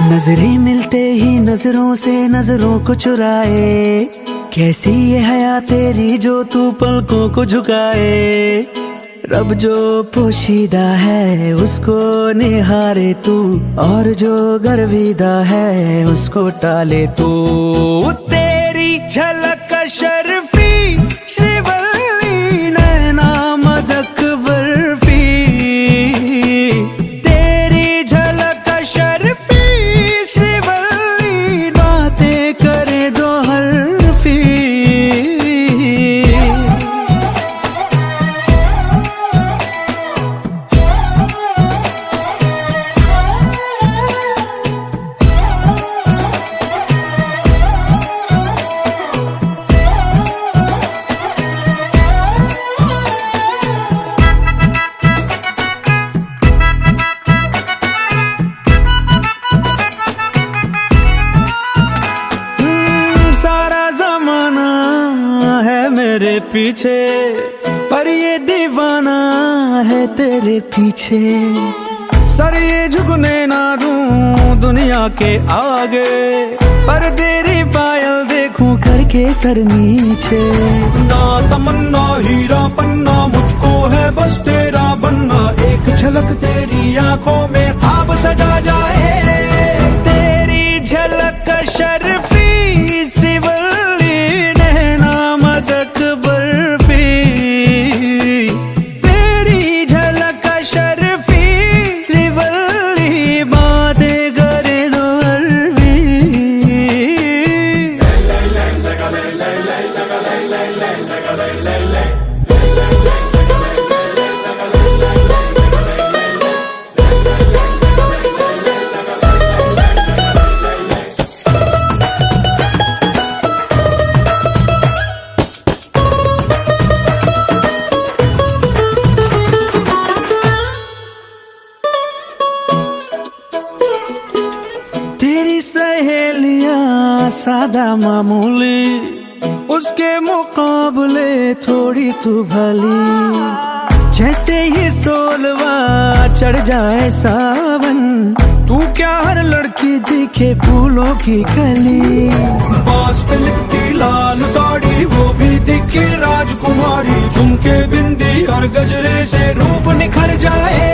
नजरें मिलते ही नजरों से नजरों को चुराए, कैसी ये हया तेरी जो तू पलकों को झुकाए। रब जो पोशीदा है उसको निहारे तू, और जो गर्विदा है उसको टाले तू। तेरी झलक शर्फी श्रीवल्ली नैना मदक बर्फी, तेरी झलक शर्फी श्रीवल्ली बातें करे दो हरफी। मेरे पीछे पर ये दीवाना है तेरे पीछे, सर ये झुकने ना दूं दुनिया के आगे, पर तेरी पायल देखूं करके सर नीचे। ना तमन्ना हीरा पन्ना मुझको है बस तेरा बनना, एक झलक तेरी आंखों में ख्वाब सजा जाए। तेरी झलक शर्फी श्रीवल्ली नैना मदक बर्फी, तेरी झलक शर्फी श्रीवल्ली बातें करे दो हरफी। तेरी सहेलियां सादा मामूली, उसके मुकाबले थोड़ी तू भली। जैसे ही सोलवा चढ़ जाए सावन, तू क्या हर लड़की दिखे फूलों की कली। बांस पे लिपटी लाल साड़ी वो भी दिखे राजकुमारी, झुमके बिंदी और गजरे से रूप निखर जाए।